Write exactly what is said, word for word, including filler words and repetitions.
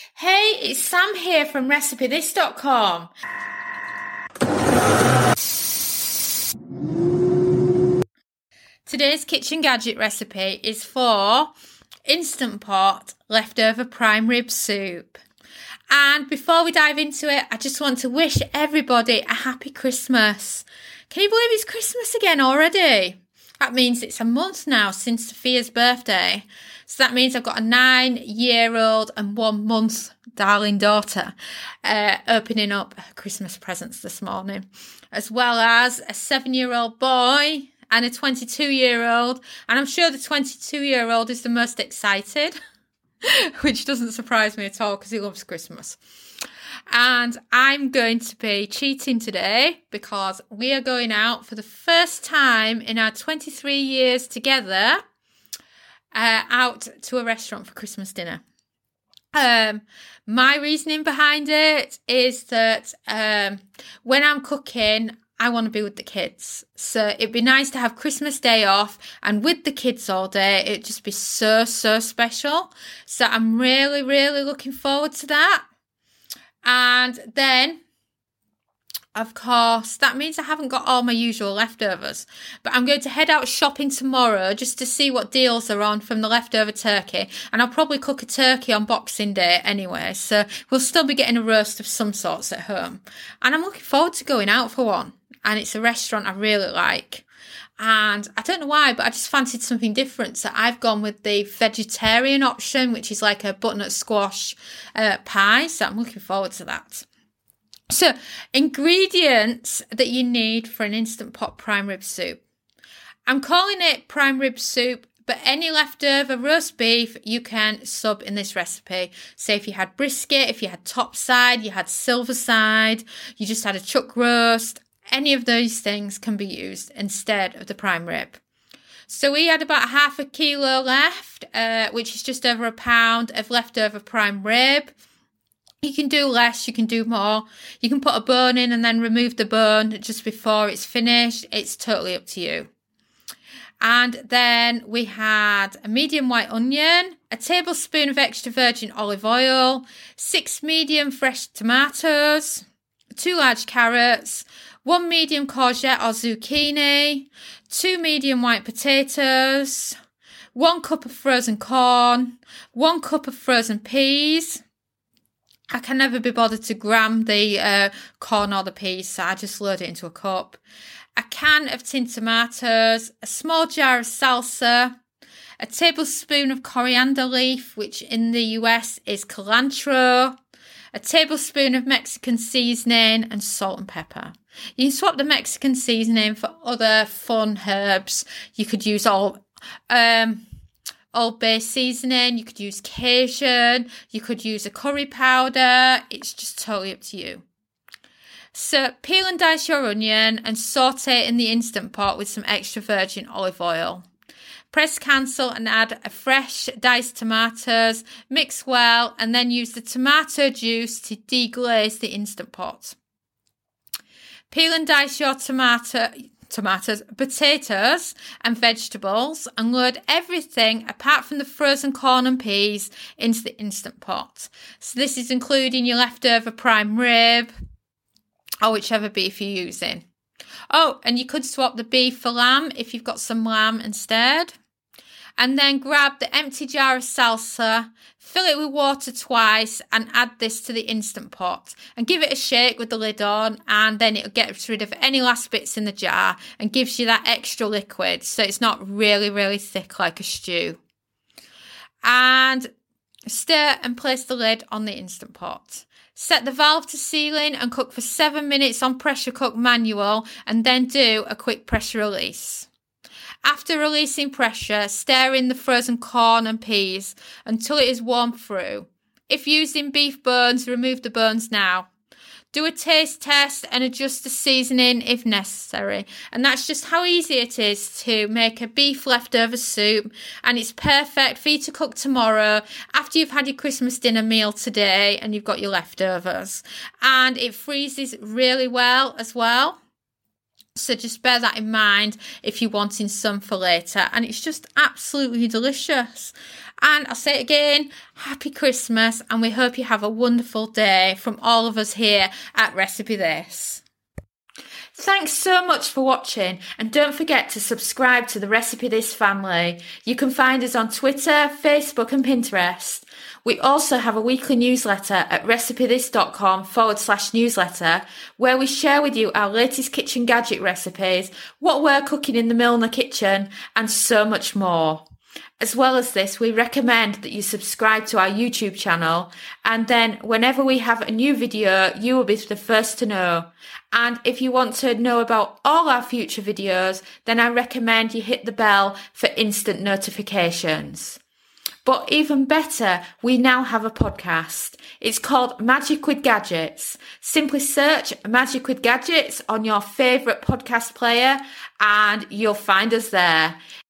Hey, it's Sam here from recipe this dot com. Today's kitchen gadget recipe is for Instant Pot leftover prime rib soup. And before we dive into it, I just want to wish everybody a happy Christmas. Can you believe it's Christmas again already? That means it's a month now since Sophia's birthday. So that means I've got a nine-year-old and one-month darling daughter uh, opening up Christmas presents this morning, as well as a seven-year-old boy and a twenty-two-year-old. And I'm sure the twenty-two-year-old is the most excited, which doesn't surprise me at all because he loves Christmas. And I'm going to be cheating today because we are going out for the first time in our twenty-three years together uh, out to a restaurant for Christmas dinner. Um, my reasoning behind it is that um, when I'm cooking, I want to be with the kids. So it'd be nice to have Christmas Day off and with the kids all day. It'd just be so, so special. So I'm really, really looking forward to that. And then, of course, that means I haven't got all my usual leftovers. But I'm going to head out shopping tomorrow just to see what deals are on from the leftover turkey. And I'll probably cook a turkey on Boxing Day anyway. So we'll still be getting a roast of some sorts at home. And I'm looking forward to going out for one. And it's a restaurant I really like. And I don't know why, but I just fancied something different. So I've gone with the vegetarian option, which is like a butternut squash uh, pie. So I'm looking forward to that. So ingredients that you need for an Instant Pot prime rib soup. I'm calling it prime rib soup, but any leftover roast beef you can sub in this recipe. So if you had brisket, if you had top side, you had silver side, you just had a chuck roast, any of those things can be used instead of the prime rib. So we had about half a kilo left, uh, which is just over a pound of leftover prime rib. You can do less, you can do more. You can put a bone in and then remove the bone just before it's finished. It's totally up to you. And then we had a medium white onion, a tablespoon of extra virgin olive oil, six medium fresh tomatoes, two large carrots, one medium courgette or zucchini, two medium white potatoes, one cup of frozen corn, one cup of frozen peas. I can never be bothered to gram the uh, corn or the peas, so I just load it into a cup. A can of tin tomatoes, a small jar of salsa, a tablespoon of coriander leaf, which in the U S is cilantro, a tablespoon of Mexican seasoning, and salt and pepper. You can swap the Mexican seasoning for other fun herbs. You could use all um, Old Bay seasoning. You could use Cajun. You could use a curry powder. It's just totally up to you. So peel and dice your onion and saute in the Instant Pot with some extra virgin olive oil. Press cancel and add a fresh diced tomatoes. Mix well and then use the tomato juice to deglaze the Instant Pot. Peel and dice your tomato, tomatoes, potatoes and vegetables and load everything apart from the frozen corn and peas into the Instant Pot. So this is including your leftover prime rib or whichever beef you're using. Oh, and you could swap the beef for lamb if you've got some lamb instead. And then grab the empty jar of salsa, fill it with water twice and add this to the Instant Pot and give it a shake with the lid on, and then it'll get rid of any last bits in the jar and gives you that extra liquid so it's not really, really thick like a stew. And stir and place the lid on the Instant Pot. Set the valve to sealing and cook for seven minutes on pressure cook manual and then do a quick pressure release. After releasing pressure, stir in the frozen corn and peas until it is warmed through. If using beef bones, remove the bones now. Do a taste test and adjust the seasoning if necessary. And that's just how easy it is to make a beef leftover soup. And it's perfect for you to cook tomorrow after you've had your Christmas dinner meal today and you've got your leftovers. And it freezes really well as well. So just bear that in mind if you're wanting some for later. And it's just absolutely delicious. And I'll say it again, happy Christmas, and we hope you have a wonderful day from all of us here at Recipe This. Thanks so much for watching, and don't forget to subscribe to the Recipe This family. You can find us on Twitter, Facebook and Pinterest. We also have a weekly newsletter at recipethis.com forward slash newsletter, where we share with you our latest kitchen gadget recipes, what we're cooking in the Milner kitchen, and so much more. As well as this, we recommend that you subscribe to our YouTube channel, and then whenever we have a new video, you will be the first to know. And if you want to know about all our future videos, then I recommend you hit the bell for instant notifications. But even better, we now have a podcast. It's called Magic with Gadgets. Simply search Magic with Gadgets on your favourite podcast player and you'll find us there.